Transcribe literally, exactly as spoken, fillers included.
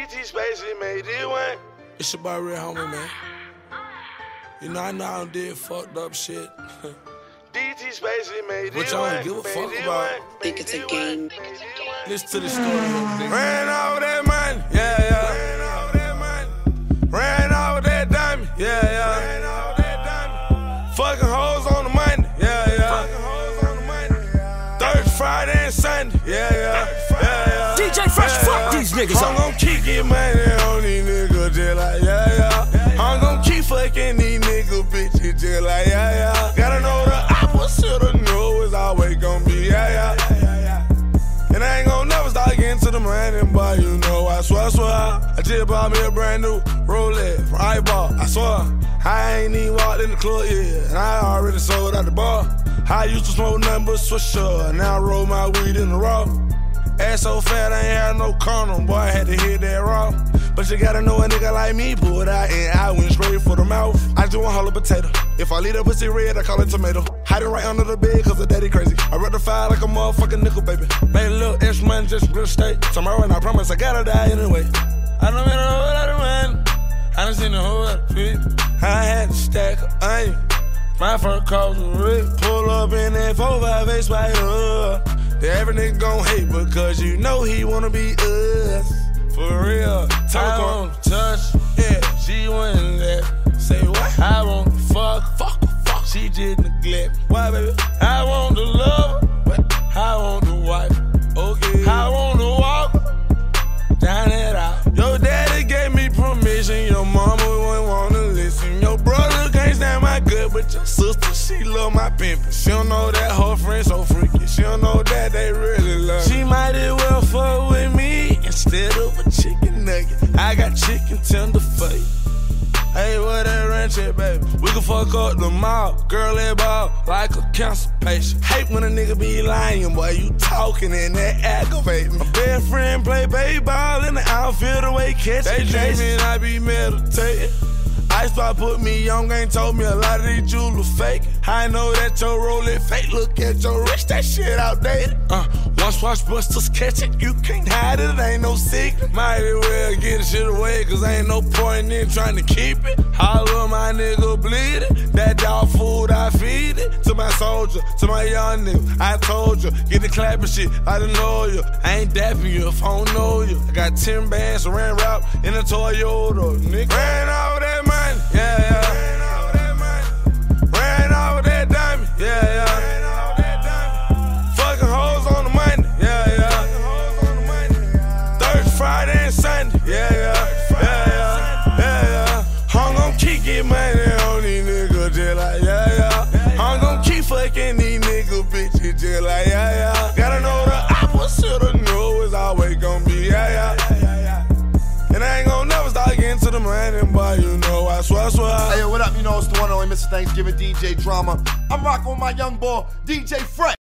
T Spacey made it one. It's your boy Real Homie, man. You know, I know I done did fucked up shit. D T Spacey made it one. Which I don't give a fuck about. Think it's a game. Listen to the story of nigga. Ran all that money, yeah, yeah. Ran all that money. Ran all that diamond, yeah, yeah. Ran all that diamond. Fucking hoes on the money, yeah, yeah. Fucking hoes on the money. Thursday, Friday, and Sunday, yeah, yeah. Yeah, yeah. D J Fresh, yeah, fuck yeah. These niggas I'm up. gon' keep getting money on these niggas, just like, yeah, yeah. I'm gon' keep fucking these niggas, bitches, just like, yeah, yeah. Gotta know the opposite of no is always gon' be, yeah, yeah. And I ain't gon' never start getting to the money, but you know, I swear, I swear, I just bought me a brand new Rolex from Eyeball, I swear. I ain't even walked in the club yet, and I already sold out the bar. I used to smoke nothing but Swisher, now I roll my weed in the raw. Ass so fat, I ain't had no condom, boy, I had to hit that raw. But you gotta know a nigga like me, pulled out and I went straight for the mouth. I just want hollow potato. If I leave that pussy red, I call it tomato. Hide it right under the bed, cause the daddy crazy. I rip the fire like a motherfucking nickel, baby. Made a little extra money just real estate. Tomorrow, and I promise I gotta die anyway. I done made a whole lot of money. I done seen a whole lot of people. I had to stack of onion. My first call was red. Pull up in that four five eight Spider. Every nigga gon' hate because you know he wanna be us. For real, I won't touch, yeah, she wouldn't let. Say what? I want to fuck, fuck, fuck. She just neglect. Why, baby? I want to love her, but I want to wife. Okay. I want to walk down that aisle. Your daddy gave me permission, your mama wouldn't wanna listen. Your brother can't stand my good, but your sister, she love my pimpin'. She don't know that her friend so freaky. She don't know that they really love me. She might as well fuck with me instead of a chicken nugget. I got chicken tender for you. Hey, what that ranch at, baby? We can fuck up the mall. Girl, that ball like a cancer patient. Hate when a nigga be lying, boy. You talking and that aggravate me. My best friend play baseball in the outfield away catching. They dreaming I be meditating. Ice Spot put me on, ain't told me a lot of these jewelers fake. I know that your Rolex fake, look at your wrist, that shit outdated. Uh, once watch busters catch it, you can't hide it, ain't no secret. Might as well get the shit away, cause ain't no point in trying to keep it. All of my nigga bleeding, that dog food I feed it. To my soldier, to my young nigga, I told you, get the clapping shit, I done know you. I ain't dapping you if I don't know you. I got ten bands, so ran rap in a Toyota, nigga. Ran all that money, yeah, yeah. Ran all that money. Ran all that diamond, yeah, yeah. Ran all that diamond. Fucking hoes on the money, yeah, yeah. Fucking hoes on the money. Thursday, Friday, and Sunday, yeah, yeah. Yeah, yeah, yeah, yeah. I'm gon' keep getting money on these niggas, just like, yeah, yeah. I'm gon' keep fucking these niggas, bitches, just like, yeah, yeah. Gotta know the opposite of no is always gon' be, yeah, yeah. And I ain't gon' never start getting to the money, but you know, I swear, I swear. Hey, yo, what up? You know, it's the one and only Mister Thanksgiving D J Drama. I'm rocking with my young boy, D J Fresh.